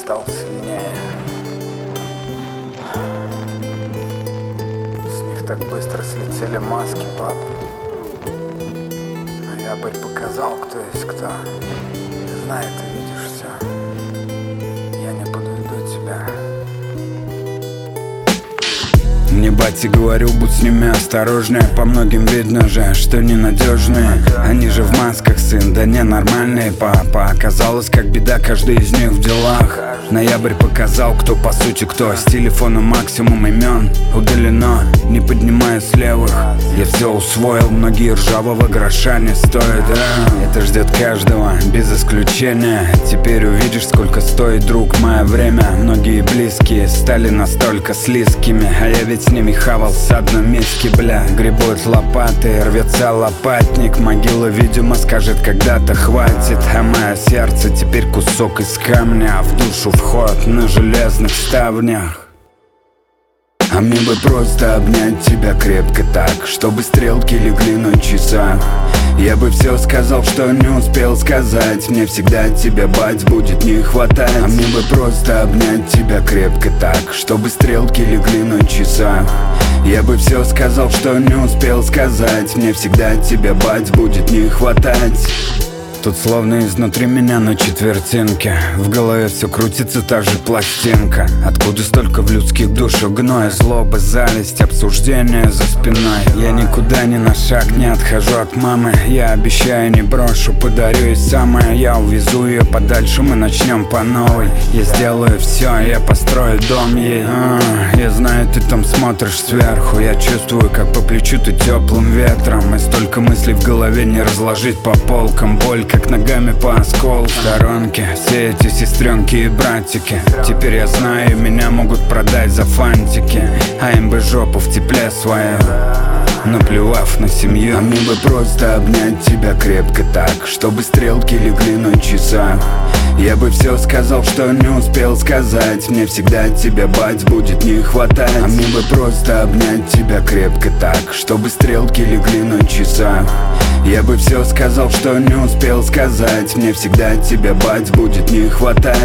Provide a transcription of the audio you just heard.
стал сильнее. С них так быстро слетели маски, пап. Ноябрь показал, кто есть кто. Ты знаешь, ты видишь все. Я не подведу тебя. Мне батя говорю, будь с ними осторожнее. По многим видно же, что ненадежные. Они же в масках, сын, да ненормальные. Папа, оказалось, как беда, каждый из них в делах. Ноябрь показал, кто по сути кто. С телефона максимум имен удалено, не поднимая с левых. Я все усвоил, многие ржавого гроша не стоят. Это ждет каждого, без исключения. Теперь увидишь, сколько стоит, друг, мое время. Многие близкие стали настолько слизкими, а я ведь с ними хавал с одной миски, бля. Гребут лопаты, рвется лопатник. Могила, видимо, скажет, когда-то хватит. А мое сердце теперь кусок из камня, а в душу вход на железных ставнях. А мне бы просто обнять тебя крепко так, чтобы стрелки легли на часах. Я бы все сказал, что не успел сказать. Мне всегда тебя, бать, будет не хватать. А мне бы просто обнять тебя крепко так, чтобы стрелки легли на часах. Я бы все сказал, что не успел сказать. Мне всегда тебя, бать, будет не хватать. Тут словно изнутри меня на четвертинке. В голове все крутится, та же пластинка. Откуда столько в людских душах гноя, злоба, зависть, обсуждение за спиной. Я никуда ни на шаг не отхожу от мамы. Я обещаю, не брошу, подарю ей самое. Я увезу ее подальше, мы начнем по новой. Я сделаю все, я построю дом ей. Я знаю, ты там смотришь сверху. Я чувствую, как по плечу ты теплым ветром. И столько мыслей в голове не разложить по полкам. Боль как ногами по осколу в сторонке. Все эти сестренки и братики. Теперь я знаю, меня могут продать за фантики. А им бы жопу в тепле свою, наплевав на семью. А мне бы просто обнять тебя крепко так, чтобы стрелки легли на часах. Я бы все сказал, что не успел сказать. Мне всегда тебя, бать, будет не хватать. А мне бы просто обнять тебя крепко так, чтобы стрелки легли на часах. Я бы все сказал, что не успел сказать. Мне всегда тебя, бать, будет не хватать.